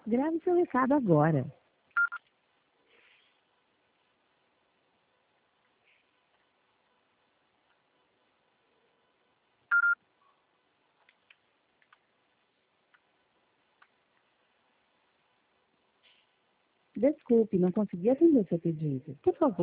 Grave seu recado agora. Desculpe, não consegui atender seu pedido. Por favor,